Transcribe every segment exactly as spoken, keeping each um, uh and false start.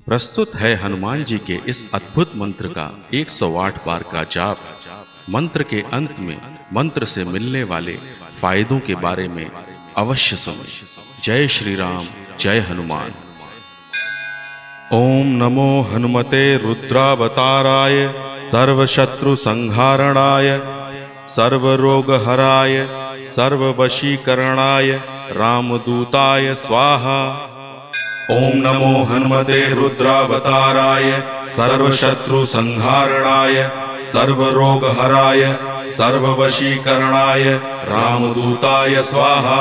प्रस्तुत है हनुमान जी के इस अद्भुत मंत्र का एक सौ आठ बार का जाप। मंत्र के अंत में मंत्र से मिलने वाले फायदों के बारे में अवश्य सुनें। जय श्री राम, जय हनुमान। ओम नमो हनुमते रुद्रावताराय सर्वशत्रु संहारणाय सर्वरोगहराय सर्ववशीकरणाय रामदूताय स्वाहा। ओम नमो हनुमते रुद्रावताराय सर्वशत्रु संहारणाय सर्वरोगहराय सर्ववशीकरणाय रामदूताय स्वाहा।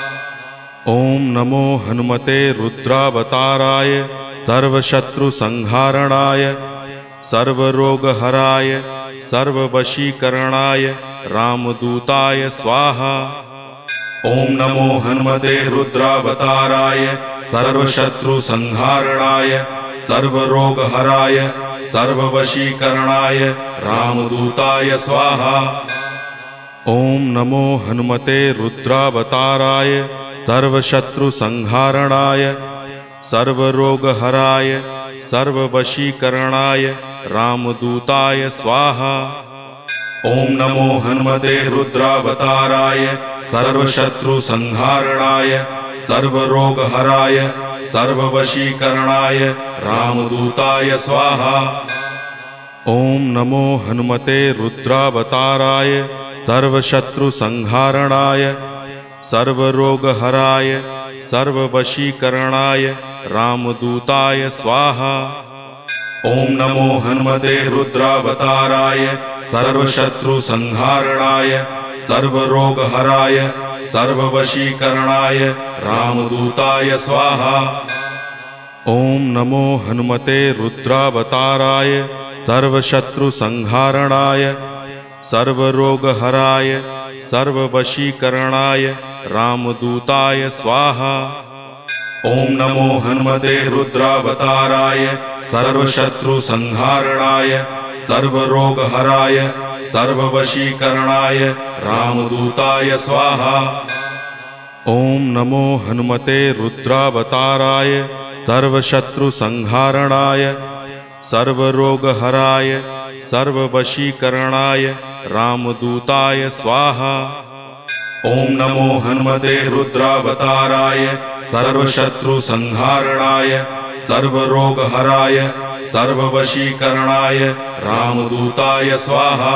ओम नमो हनुमते रुद्रावताराय सर्वशत्रु संहारणाय सर्वरोगहराय सर्ववशीकरणाय रामदूताय स्वाहा। ओम नमो हनुमते रुद्रावताराय सर्वशत्रु संहारणाय सर्वरोगहराय सर्ववशीकरणाय रामदूताय स्वाहा। ओम नमो हनुमते रुद्रावताराय सर्वशत्रु संहारणाय सर्वरोगहराय सर्ववशीकरणाय रामदूताय स्वाहा। ओम नमो हनुमते रुद्रावताराय सर्वशत्रु संहारणाय सर्वरोगहराय सर्ववशीकरणाय रामदूताय स्वाहा। ओम नमो हनुमते रुद्रावताराय सर्वशत्रु संहारणाय सर्वरोगहराय सर्ववशीकरणाय रामदूताय स्वाहा। ओम नमो हनुमते रुद्रावताराय सर्वशत्रु संहारणाय सर्वरोगहराय सर्ववशीकरणाय रामदूताय स्वाहा। ओम नमो हनुमते रुद्रावताराय सर्वशत्रु संहारणाय सर्वरोगहराय सर्ववशीकरणाय रामदूताय स्वाहा। ओम नमो हनुमते रुद्रावताराय सर्वशत्रु संहारणाय सर्वरोगहराय सर्ववशीकरणाय रामदूताय स्वाहा। ओम नमो हनुमते रुद्रावताराय सर्वशत्रु संहारणाय सर्वरोगहराय सर्ववशीकरणाय रामदूताय स्वाहा। ओम नमो हनुमते रुद्रावताराय सर्वशत्रु संहारणाय सर्वरोगहराय सर्ववशीकरणाय रामदूताय स्वाहा।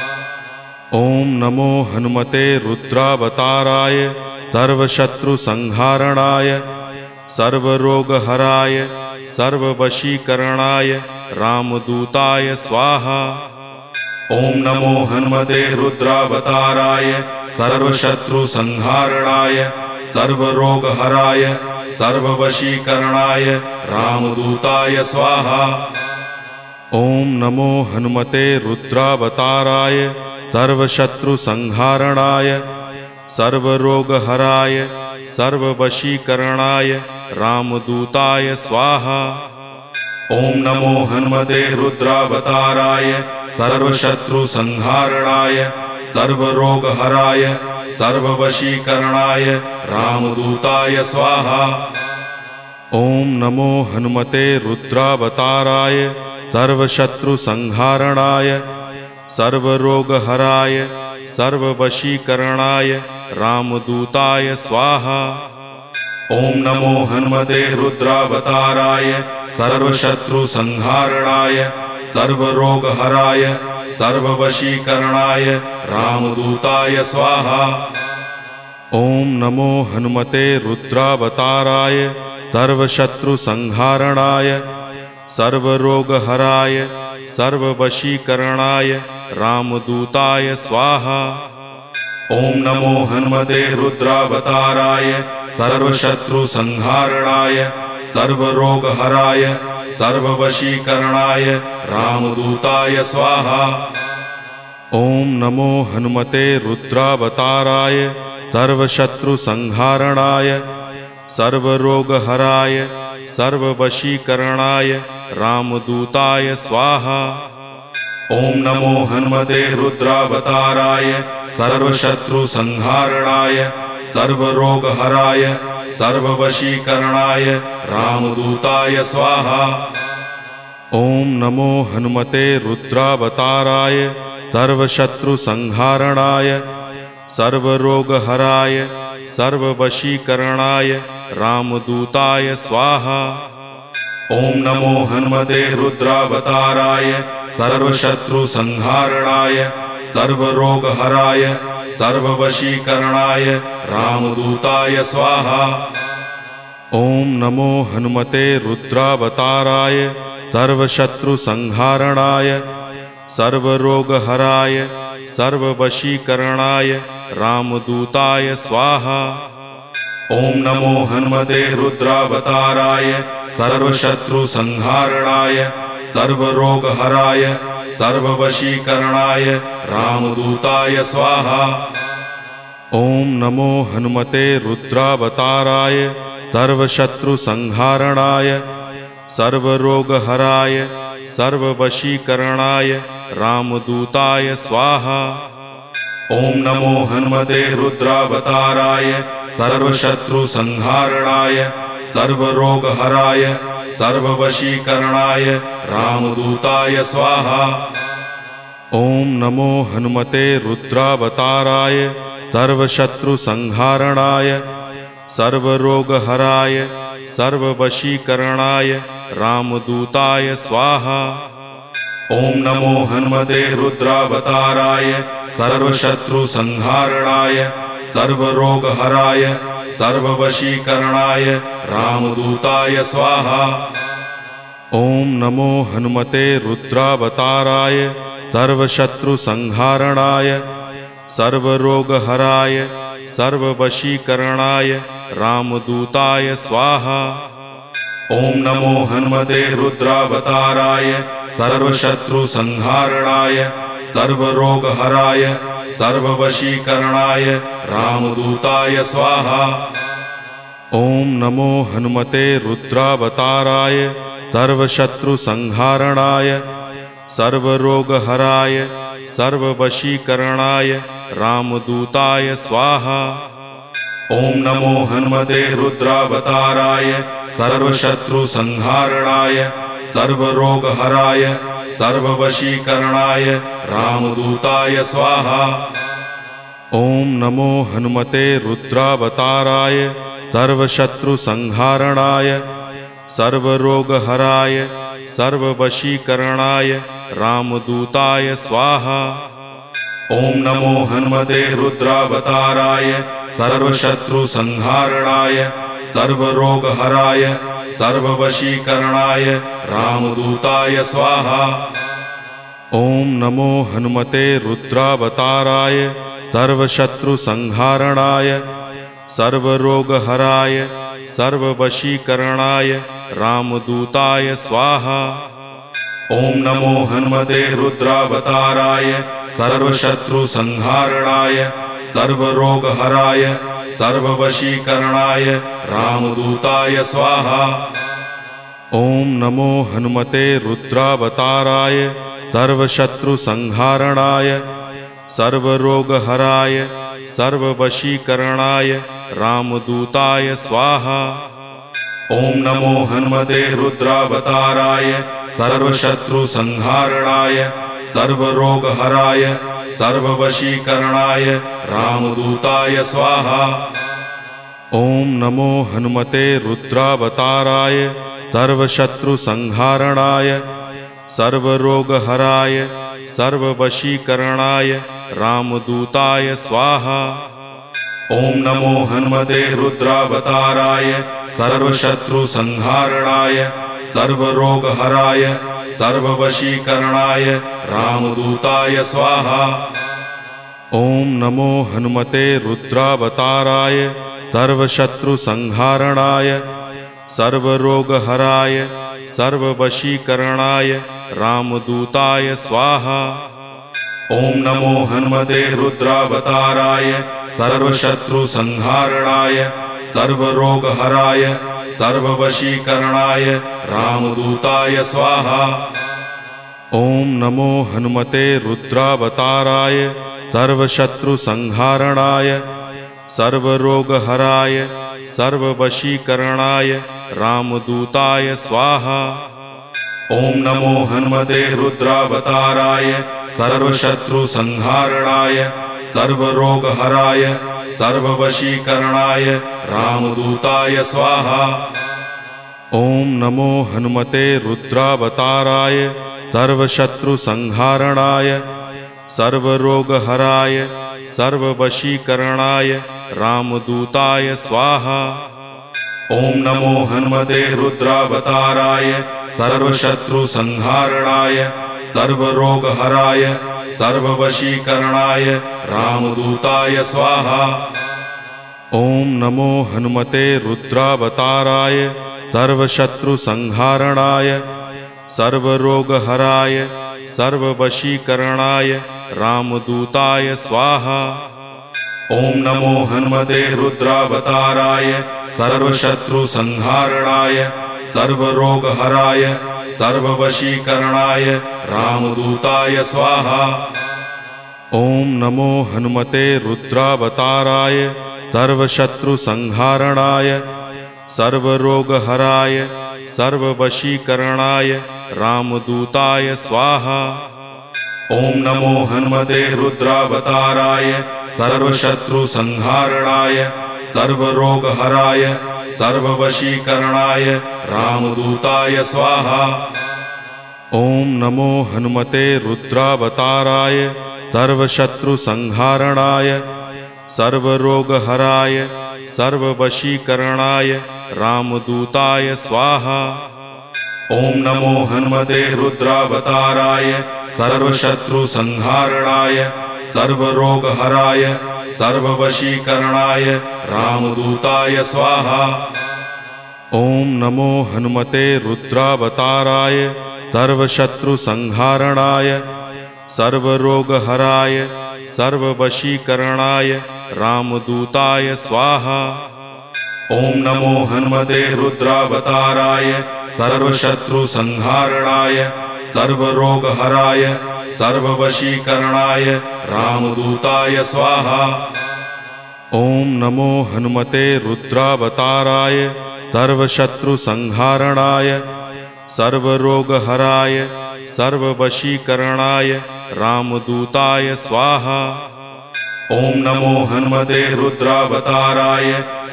ओम नमो हनुमते रुद्रावताराय सर्वशत्रु संहारणाय सर्वरोगहराय सर्ववशीकरणाय रामदूताय स्वाहा। ओम नमो हनुमते रुद्रावताराय सर्वशत्रु संहारणाय सर्वरोगहराय सर्ववशीकरणाय रामदूताय स्वाहा। ओम नमो हनुमते रुद्रावताराय सर्वशत्रु संहारणाय सर्वरोगहराय सर्ववशीकरणाय रामदूताय स्वाहा। ओम नमो हनुमते रुद्रावताराय सर्वशत्रु संहारणाय सर्वरोगहराय सर्ववशीकरणाय रामदूताय स्वाहा। ओम नमो हनुमते रुद्रावताराय सर्वशत्रु संहारणाय सर्वरोगहराय सर्ववशीकरणाय रामदूताय स्वाहा। ओम नमो हनुमते रुद्रावताराय सर्वशत्रु संहारणाय सर्वरोगहराय सर्ववशीकरणाय रामदूताय स्वाहा। ओम नमो हनुमते रुद्रावताराय सर्वशत्रु संहारणाय सर्वरोगहराय सर्ववशीकरणाय रामदूताय स्वाहा। ओम नमो हनुमते रुद्रावताराय सर्वशत्रु संहारणाय सर्वरोगहराय सर्ववशीकरणाय रामदूताय स्वाहा। ओम नमो हनुमते रुद्रावताराय सर्वशत्रु संहारणाय सर्वरोगहराय सर्ववशीकरणाय रामदूताय स्वाहा। ओम नमो हनुमते रुद्रावताराय सर्वशत्रु संहारणाय सर्वरोगहराय सर्ववशीकरणाय रामदूताय स्वाहा। ओम नमो हनुमते रुद्रावताराय सर्वशत्रुसंहारणाय सर्वरोगहराय सर्ववशीकरणाय रामदूताय स्वाहा। ओम नमो हनुमते रुद्रावताराय सर्वशत्रुसंहारणाय सर्वरोगहराय सर्ववशीकरणाय रामदूताय स्वाहा। ओम नमो हनुमते रुद्रावताराय सर्वशत्रुसंहारणाय सर्वरोगहराय सर्ववशीकरणाय रामदूताय स्वाहा। ओम नमो हनुमते रुद्रावताराय सर्वशत्रुसंहारणाय सर्वरोगहराय सर्ववशीकरणाय रामदूताय स्वाहा। ओम नमो हनुमते रुद्रावताराय सर्वशत्रुसंहारणाय सर्वरोगहराय सर्ववशीकरणाय रामदूताय स्वाहा। ओम नमो हनुमते रुद्रावताराय सर्वशत्रुसंहारणाय सर्वरोगहराय सर्ववशीकरणाय रामदूताय स्वाहा। ओम नमो हनुमते रुद्रावताराय सर्वशत्रुसंहारणाय सर्वरोगहराय सर्ववशीकरणाय रामदूताय स्वाहा। ओम नमो हनुमते रुद्रावताराय सर्वशत्रुसंहारणाय सर्वरोगहराय सर्ववशीकरणाय रामदूताय स्वाहा। ओम नमो हनुमते रुद्रावताराय सर्वशत्रुसंहारणाय सर्वरोगहराय सर्ववशीकरणाय रामदूताय स्वाहा। ओम नमो हनुमते रुद्रावताराय सर्वशत्रुसंहारणाय सर्वरोगहराय सर्ववशीकरणाय रामदूताय स्वाहा। ओम नमो हनुमते रुद्रावताराय सर्वशत्रुसंहारणाय सर्वरोगहराय सर्ववशीकरणाय रामदूताय स्वाहा। ओम नमो हनुमते रुद्रावताराय सर्वशत्रुसंहारणाय सर्वरोगहराय सर्ववशीकरणाय रामदूताय स्वाहा। ओम नमो हनुमते रुद्रावताराय सर्वशत्रुसंहारणाय सर्वरोगहराय सर्ववशीकरणाय रामदूताय स्वाहा। ओम नमो हनुमते रुद्रावताराय सर्वशत्रुसंहारणाय सर्वरोगहराय सर्ववशीकरणाय रामदूताय स्वाहा। ओम नमो हनुमते रुद्रावताराय सर्वशत्रुसंहारणाय सर्वरोगहराय सर्ववशीकरणाय रामदूताय स्वाहा। ओम नमो हनुमते रुद्रावताराय सर्वशत्रुसंहारणाय सर्वरोगहराय सर्ववशीकरणाय रामदूताय स्वाहा। ओम नमो हनुमते रुद्रावताराय सर्वशत्रुसंहारणाय सर्वरोगहराय सर्ववशीकरणाय रामदूताय स्वाहा। ओम नमो हनुमते रुद्रावताराय सर्वशत्रुसंहारणाय सर्वरोगहराय सर्ववशीकरणाय रामदूताय स्वाहा। ओम नमो हनुमते रुद्रावताराय सर्वशत्रुसंहारणाय सर्वरोगहराय सर्ववशीकरणाय रामदूताय स्वाहा। ओम नमो हनुमते रुद्रावताराय सर्वशत्रुसंहारणाय सर्वरोगहराय सर्ववशीकरणाय रामदूताय स्वाहा। ओम नमो हनुमते रुद्रावताराय सर्वशत्रुसंहारणाय सर्वरोगहराय सर्ववशीकरणाय रामदूताय स्वाहा। ओम नमो हनुमते रुद्रावताराय सर्वशत्रुसंहारणाय सर्वरोगहराय सर्ववशीकरणाय रामदूताय स्वाहा। ओम नमो हनुमते रुद्रावताराय सर्वशत्रुसंहारणाय सर्वरोगहराय सर्ववशीकरणाय रामदूताय स्वाहा। ओम नमो हनुमते रुद्रावताराय सर्वशत्रुसंहारणाय सर्वरोगहराय सर्ववशीकरणाय रामदूताय स्वाहा। ओम नमो हनुमते रुद्रावताराय सर्वशत्रुसंहारणाय सर्वरोगहराय सर्ववशीकरणाय रामदूताय स्वाहा। ओम नमो हनुमते रुद्रावताराय सर्वशत्रुसंहारणाय सर्वरोगहराय सर्ववशीकरणाय रामदूताय स्वाहा। ओम नमो हनुमते रुद्रावताराय सर्वशत्रुसंहारणाय सर्वरोगहराय सर्ववशीकरणाय रामदूताय स्वाहा। ओम नमो हनुमते रुद्रावताराय सर्वशत्रुसंहारणाय सर्वरोगहराय सर्ववशीकरणाय रामदूताय स्वाहा। ओम नमो हनुमते रुद्रावताराय सर्वशत्रुसंहारणाय सर्वरोगहराय सर्ववशीकरणाय रामदूताय स्वाहा। ओम नमो हनुमते रुद्रावताराय सर्वशत्रुसंहारणाय सर्वरोगहराय सर्ववशीकरणाय रामदूताय स्वाहा। ओम नमो हनुमते रुद्रावताराय सर्वशत्रुसंहारणाय सर्वरोगहराय सर्ववशीकरणाय रामदूताय स्वाहा। ओम नमो हनुमते रुद्रावताराय सर्वशत्रुसंहारणाय सर्वरोगहराय सर्ववशीकरणाय रामदूताय स्वाहा। ओम नमो हनुमते रुद्रावताराय सर्वशत्रुसंहारणाय सर्वरोगहराय सर्ववशीकरणाय रामदूताय स्वाहा। ओम नमो हनुमते रुद्रावताराय सर्वशत्रुसंहारणाय सर्वरोगहराय सर्ववशीकरणाय रामदूताय स्वाहा। ओम नमो हनुमते रुद्रावताराय सर्वशत्रुसंहारणाय सर्वरोगहराय सर्ववशीकरणाय रामदूताय स्वाहा। ओम नमो हनुमते रुद्रावताराय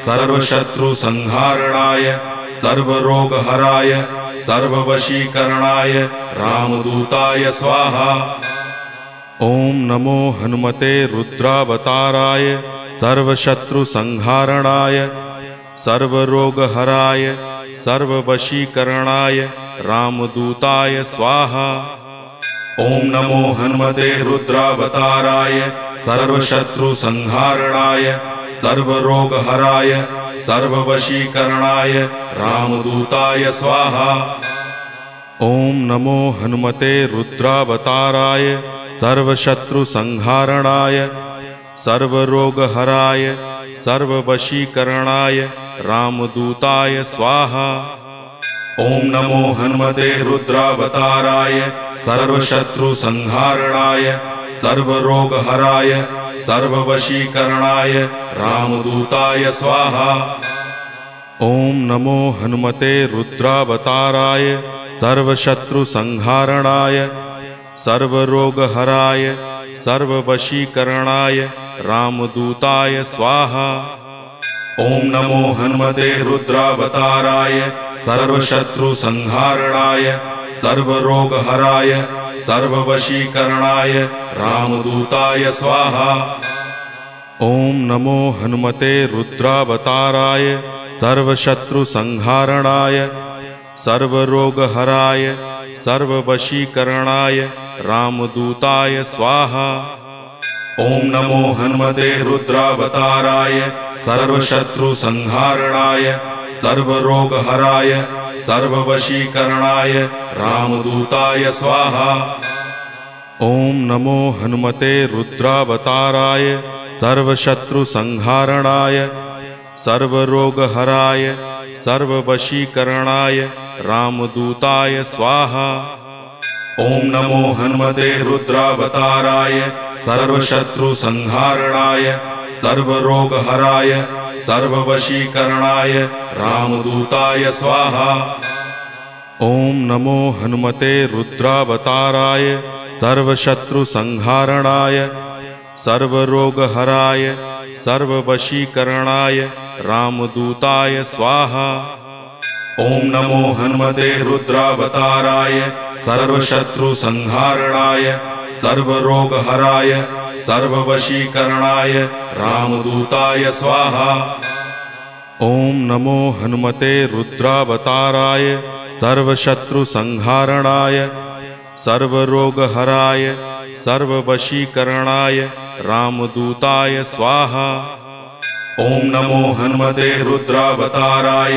सर्वशत्रुसंहारणाय सर्वरोगहराय सर्ववशीकरणाय रामदूताय स्वाहा। ओम नमो हनुमते रुद्रावताराय सर्वशत्रुसंहारणाय सर्वरोगहराय सर्ववशीकरणाय रामदूताय स्वाहा। ओम नमो हनुमते रुद्रावताराय सर्वशत्रुसंहारणाय सर्वरोगहराय सर्ववशीकरणाय रामदूताय स्वाहा। ओम नमो हनुमते रुद्रावताराय सर्वशत्रुसंहारणाय सर्वरोगहराय सर्ववशीकरणाय रामदूताय स्वाहा। ओम नमो हनुमते रुद्रावताराय सर्वशत्रुसंहारणाय सर्वरोगहराय सर्ववशीकरणाय रामदूताय स्वाहा। ओम नमो हनुमते रुद्रावताराय सर्वशत्रुसंहारणाय सर्वरोगहराय सर्ववशीकरणाय रामदूताय स्वाहा। ओम नमो हनुमते रुद्रावताराय सर्वशत्रुसंहारणाय सर्वरोगहराय सर्ववशीकरणाय रामदूताय स्वाहा। ओम नमो हनुमते रुद्रावताराय सर्वशत्रुसंहारणाय सर्वरोगहराय सर्ववशीकरणाय रामदूताय स्वाहा। ओम नमो हनुमते रुद्रावताराय सर्वशत्रुसंहारणाय सर्वरोगहराय सर्ववशीकरणाय रामदूताय स्वाहा। ओम नमो हनुमते रुद्रावताराय सर्वशत्रुसंहारणाय सर्वरोगहराय सर्ववशीकरणाय रामदूताय स्वाहा। ओम नमो हनुमते रुद्रावताराय सर्वशत्रुसंहारणाय सर्वरोगहराय सर्ववशीकरणाय रामदूताय स्वाहा। ओम नमो हनुमते रुद्रावताराय सर्वशत्रुसंहारणाय सर्वरोगहराय सर्ववशीकरणाय रामदूताय स्वाहा। ओम नमो हनुमते रुद्रावताराय सर्वशत्रुसंहारणाय सर्वरोगहराय सर्ववशीकरणाय रामदूताय स्वाहा। ओम नमो हनुमते रुद्रावताराय सर्वशत्रुसंहारणाय सर्वरोगहराय सर्ववशीकरणाय रामदूताय स्वाहा। ओम नमो हनुमते रुद्रावताराय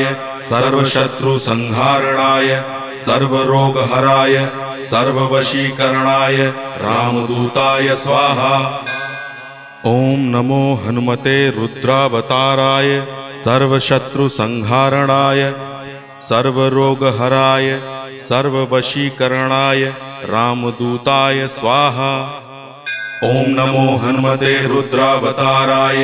सर्वशत्रुसंहारणाय सर्वरोगहराय सर्ववशीकरणाय रामदूताय स्वाहा। ओम नमो हनुमते रुद्रावताराय सर्वशत्रुसंहारणाय सर्वरोगहराय सर्ववशीकरणाय रामदूताय स्वाहा। ओम नमो हनुमते रुद्रावताराय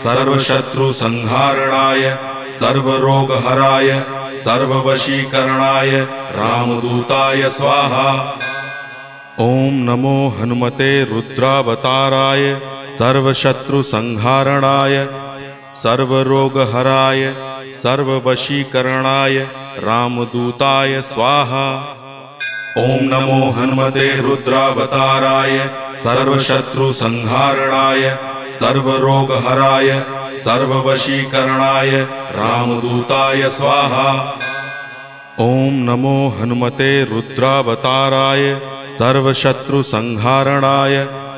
सर्वशत्रुसंहारणाय सर्वरोगहराय सर्ववशीकरणाय रामदूताय स्वाहा। ओम नमो हनुमते रुद्रावताराय सर्वशत्रुसंहारणाय सर्वरोगहराय सर्ववशीकरणाय रामदूताय स्वाहा। ओम नमो हनुमते रुद्रावताराय सर्वशत्रुसंहारणाय सर्वरोगहराय सर्ववशीकरणाय रामदूताय स्वाहा। ओम नमो हनुमते रुद्रावताराय सर्वशत्रुसंहारणाय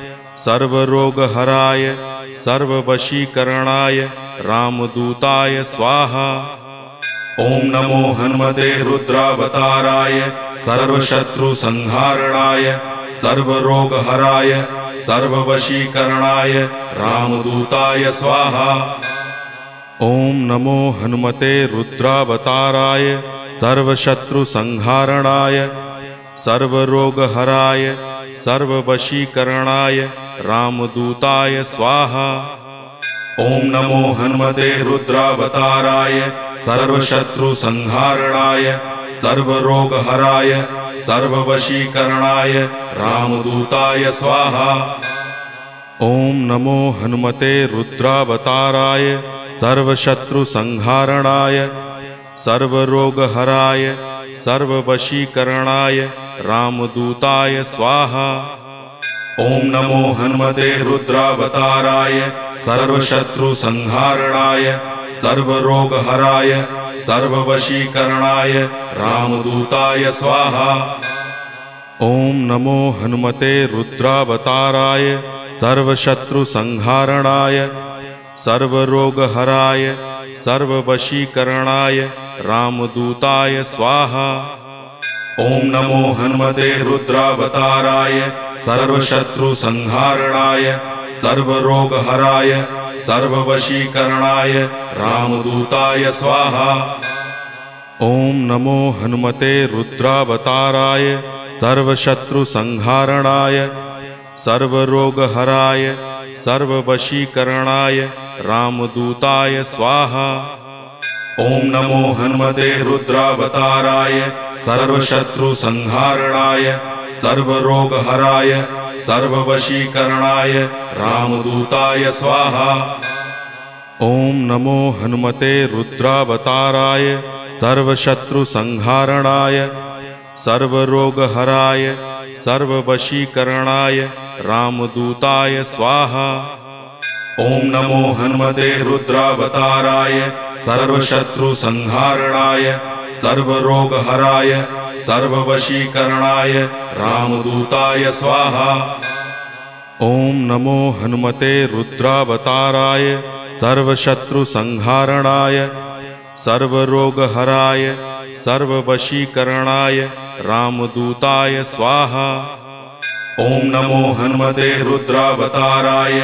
सर्वरोगहराय सर्ववशीकरणाय रामदूताय स्वाहा। ओम नमो हनुमते रुद्रावताराय सर्वशत्रुसंहारणाय सर्वरोगहराय सर्ववशीकरणाय रामदूताय स्वाहा। ओम नमो हनुमते रुद्रावताराय सर्वशत्रुसंहारणाय सर्वरोगहराय सर्ववशीकरणाय रामदूताय स्वाहा। ओम नमो हनुमते रुद्रावताराय सर्वशत्रुसंहारणाय सर्वरोगहराय सर्ववशीकरणाय रामदूताय स्वाहा। ओम नमो हनुमते रुद्रावताराय सर्वशत्रुसंहारणाय सर्वरोगहराय सर्ववशीकरणाय रामदूताय स्वाहा। ओम नमो हनुमते रुद्रावताराय सर्वशत्रुसंहारणाय सर्वरोगहराय सर्ववशीकरणाय रामदूताय स्वाहा। ओम नमो हनुमते रुद्रावताराय सर्वशत्रुसंहारणाय सर्वरोगहराय सर्ववशीकरणाय रामदूताय स्वाहा। ओम नमो हनुमते रुद्रावताराय सर्वशत्रुसंहारणाय सर्वरोगहराय सर्ववशीकरणाय रामदूताय स्वाहा। ओम नमो हनुमते रुद्रावताराय सर्वशत्रुसंहारणाय सर्वरोगहराय सर्ववशीकरणाय रामदूताय स्वाहा। ओम नमो हनुमते रुद्रावताराय सर्वशत्रुसंहारणाय सर्वरोगहराय सर्ववशीकरणाय रामदूताय स्वाहा। ओम नमो हनुमते रुद्रावताराय सर्वशत्रुसंहारणाय सर्वरोगहराय सर्ववशीकरणाय रामदूताय स्वाहा। ओम नमो हनुमते रुद्रावताराय सर्वशत्रुसंहारणाय सर्वरोगहराय सर्ववशीकरणाय रामदूताय स्वाहा। ओम नमो हनुमते रुद्रावताराय सर्वशत्रुसंहारणाय सर्वरोगहराय सर्ववशीकरणाय रामदूताय स्वाहा। ओम नमो हनुमते रुद्रावताराय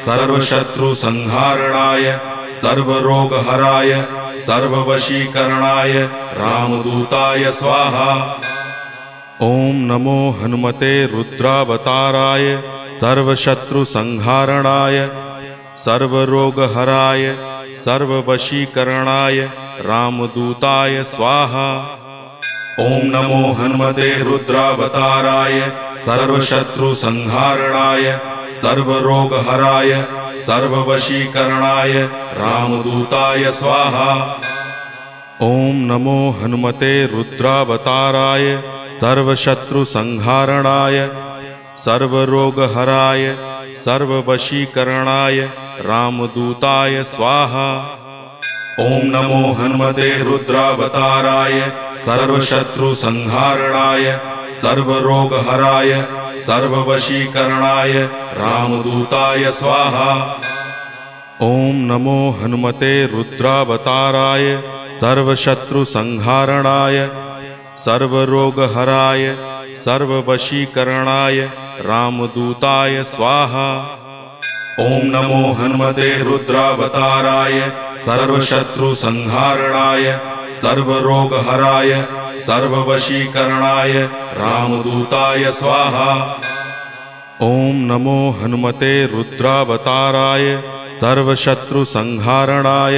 सर्वशत्रुसंहारणाय सर्वरोगहराय सर्ववशीकरणाय रामदूताय स्वाहा। ओम नमो हनुमते रुद्रावताराय सर्वशत्रुसंहारणाय सर्वरोगहराय सर्ववशीकरणाय रामदूताय स्वाहा। ओम नमो हनुमते रुद्रावताराय सर्वशत्रु संहारणाय सर्वरोगहराय सर्ववशीकरणाय रामदूताय स्वाहा। ओम नमो हनुमते रुद्रावताराय सर्वशत्रु संहारणाय सर्वरोगहराय सर्ववशीकरणाय रामदूताय स्वाहा। ओम नमो हनुमते रुद्रावताराय सर्वशत्रु संहारणाय सर्वरोगहराय सर्ववशीकरणाय रामदूताय स्वाहा। ओम नमो हनुमते रुद्रावताराय सर्वशत्रु संहारणाय सर्वरोगहराय सर्ववशीकरणाय रामदूताय स्वाहा। ओम नमो हनुमते रुद्रावताराय सर्वशत्रु संहारणाय सर्वरोगहराय सर्ववशीकरणाय रामदूताय स्वाहा। ओम नमो हनुमते रुद्रावताराय सर्वशत्रु संहारणाय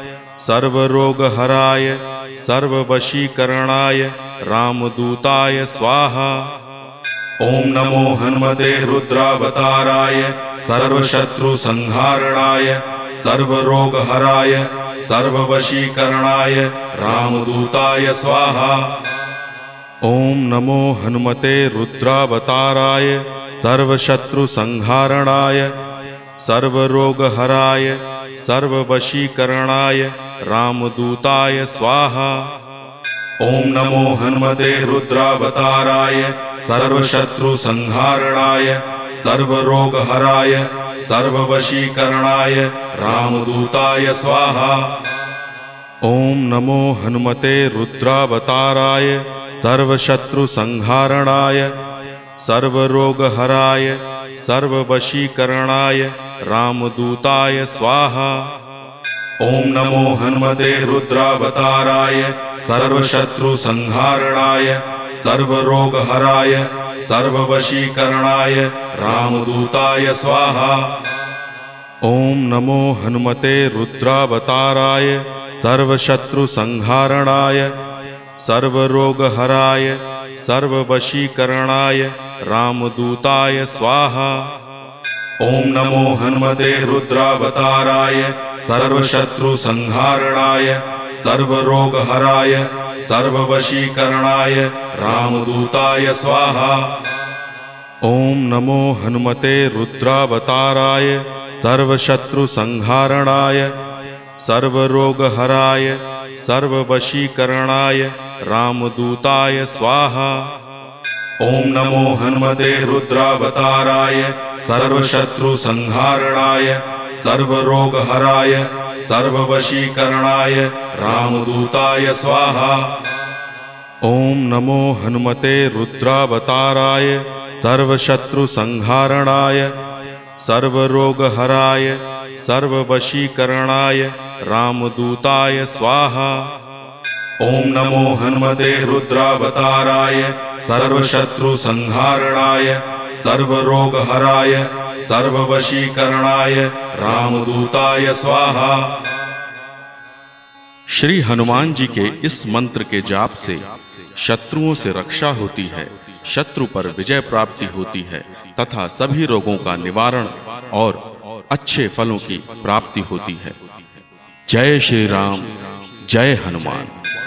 सर्वरोगहराय सर्ववशीकरणाय रामदूताय स्वाहा। ओम नमो हनुमते रुद्रावताराय सर्वशत्रु संहारणाय सर्वरोगहराय सर्ववशीकरणाय रामदूताय स्वाहा। ओम नमो हनुमते रुद्रावताराय सर्वशत्रु संहारणाय सर्वरोगहराय सर्ववशीकरणाय रामदूताय स्वाहा। ओम नमो हनुमते रुद्रावताराय सर्वशत्रु संहारणाय सर्वरोगहराय सर्ववशीकरणाय रामदूताय स्वाहा। ओम नमो हनुमते रुद्रावताराय सर्वशत्रु संहारणाय सर्वरोगहराय सर्ववशीकरणाय रामदूताय स्वाहा। ओम नमो हनुमते रुद्रावताराय सर्वशत्रु संहारणाय सर्वरोगहराय सर्ववशीकरणाय रामदूताय स्वाहा। ओम नमो हनुमते रुद्रावताराय सर्वशत्रु संहारणाय सर्वरोगहराय सर्ववशीकरणाय रामदूताय स्वाहा। ओम नमो हनुमते रुद्रावताराय सर्वशत्रु संहारणाय सर्वरोगहराय सर्ववशीकरणाय रामदूताय स्वाहा। ओम नमो हनुमते रुद्रावताराय सर्वशत्रु संहारणाय सर्वरोगहराय सर्ववशीकरणाय रामदूताय स्वाहा। ओम नमो हनुमते रुद्रावताराय सर्वशत्रु संहारणाय सर्वरोगहराय सर्ववशीकरणाय रामदूताय स्वाहा। ओम नमो हनुमते रुद्रावताराय सर्वशत्रु संहारणाय सर्वरोगहराय सर्ववशीकरणाय रामदूताय स्वाहा। ओम नमो हनुमते रुद्रावताराय सर्वशत्रु संहारणाय सर्वरोगहराय सर्ववशीकरणाय रामदूताय स्वाहा। श्री हनुमान जी के इस मंत्र के जाप से शत्रुओं से रक्षा होती है, शत्रु पर विजय प्राप्ति होती है तथा सभी रोगों का निवारण और अच्छे फलों की प्राप्ति होती है। जय श्री राम, जय हनुमान।